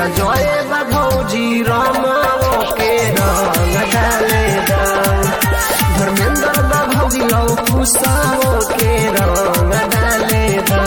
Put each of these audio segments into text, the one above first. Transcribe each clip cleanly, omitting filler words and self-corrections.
जय बा भौजी रमाओ के रंग डाले धर्मेंद्र बा भौजी लौ खुशाओ के रंग डाले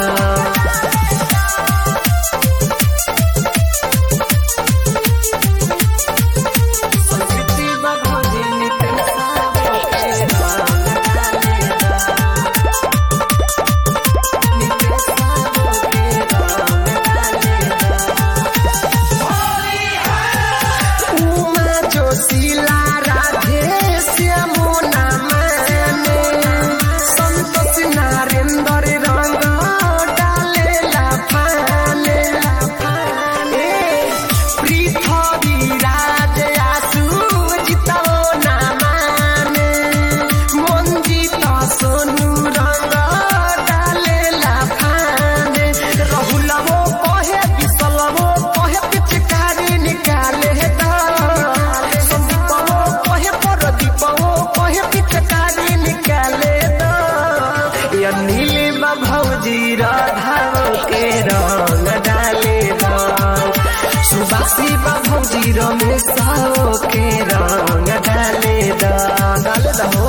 भौजी राधाओ के रंग डाले सुबासी बा भौजी रमेशाओ के रंग डाले दहो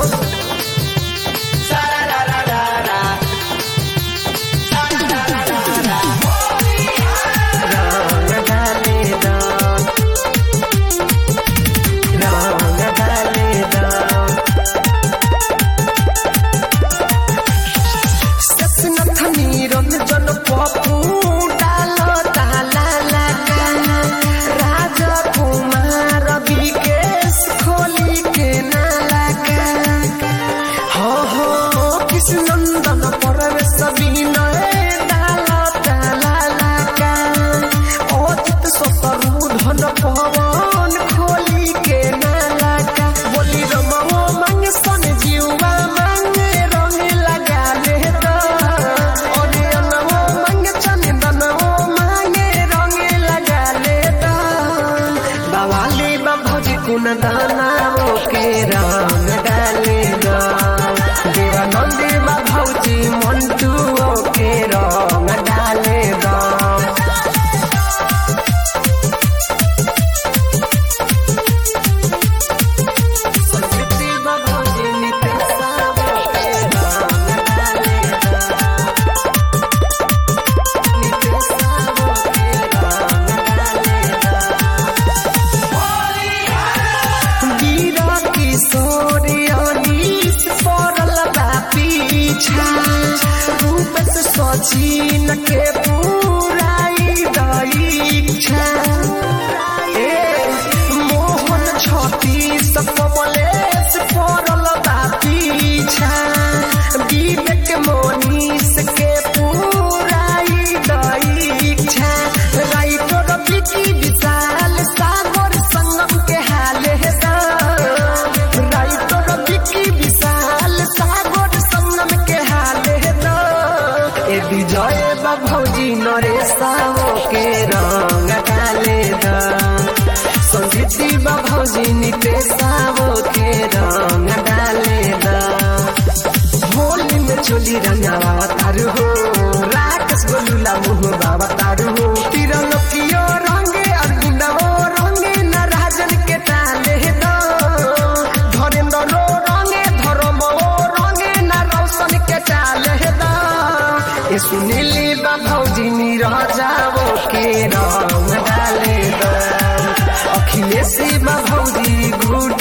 रंजन पप्पू डालो डाला लगा राजकुमार विकेश खोली के ना लगा हो कृष्णनंदन परवेश विनय डालो डाला लगा अजित शत्रुधन पवन खोली के ना लगा बोली रमो मांगे सन जीवा मांगे रंग लगा ले कुन दानाओ के रंग डाले देवानंदी बा भौजी मंटुओ के रंग डाले संस्कृति बा भौजी नितेशाओ के रंग डाले नितेशाओ के रंग डाले किशोरियानीस पड़ल बा पीछा रूपेश सचिन के पूराई दीक्षा मोहन छत्तीस कमलेश पड़ल बा पीछा विवेक मनीष के पूराई दीक्षा राइटर विकी विशाल सागर संगम के हाल विजय बा भौजी नरेशाओ के रंग डाले संस्कृति बा भौजी नितेशाओ के रंग डाले होली में चोली रंगावा तारू हो राकेश गोलूला मुँह बाबा तारू हो तिरलोकियो रंगे अरविंदो रंगे न राजन के डाले धरेंद्र रंगे धर्मो रंगे न रौशन के डाले सुनीली बा भौजी नीरजाओ के रंग डाले अखिलेश बा भौजी